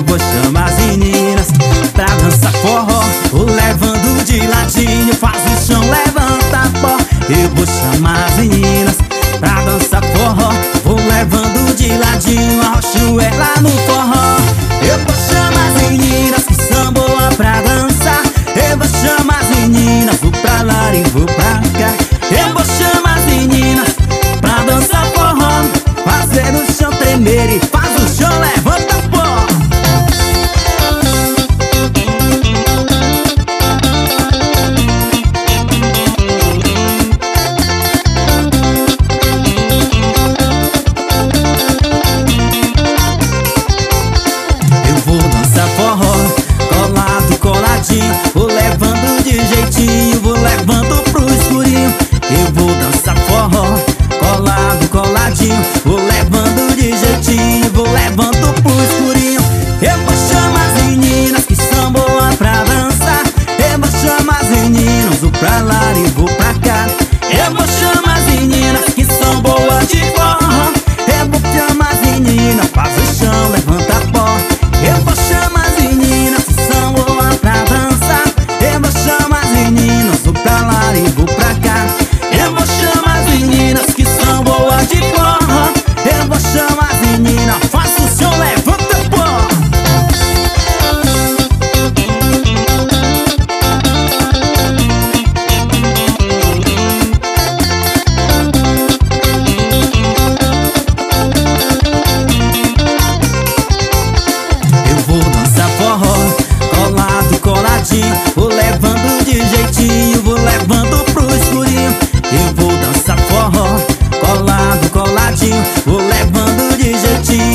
vou chamar as meninas pra dançar forró. Vou levando de ladinho, faz o chão, levanta pó. Eu vou chamar as meninas pra dançar forró. Vou levando de ladinho, arrocho ela no forró. Eu vou chamar as meninas que são boas pra dançar. Eu vou chamar as meninas, vou pra lá e vou pra cá. Eu vou chamar as meninas pra dançar forró, fazer o chão tremer e faz o chão, levanta pó. Eu vou dançar forró, colado, coladinho. Vou levando de jeitinho, vou levando pro escurinho. Eu vou dançar forró, colado, coladinho. Vou levando de jeitinho, vou levando pro escurinho. Eu vou chamar as meninas que são boas pra dançar. Eu vou chamar as meninas, vou pra lá e vou pra cá. Eu vou chamar as meninas que são boas de forró. Eu vou chamar as meninas, faz o chão, levanta pó. Eu vou chamar as meninas que são boas pra dançar. Eu vou chamar as meninas, vou pra lá e vou pra cá. Eu vou chamar as meninas que são boas de forró. Eu vou chamar as meninas, faz o chão, levanta pó. Eu vou dançar forró, colado, coladinho. Vou levando de jeitinho, vou levando pro escurinho. Eu vou dançar forró, colado, coladinho. Vou levando de jeitinho,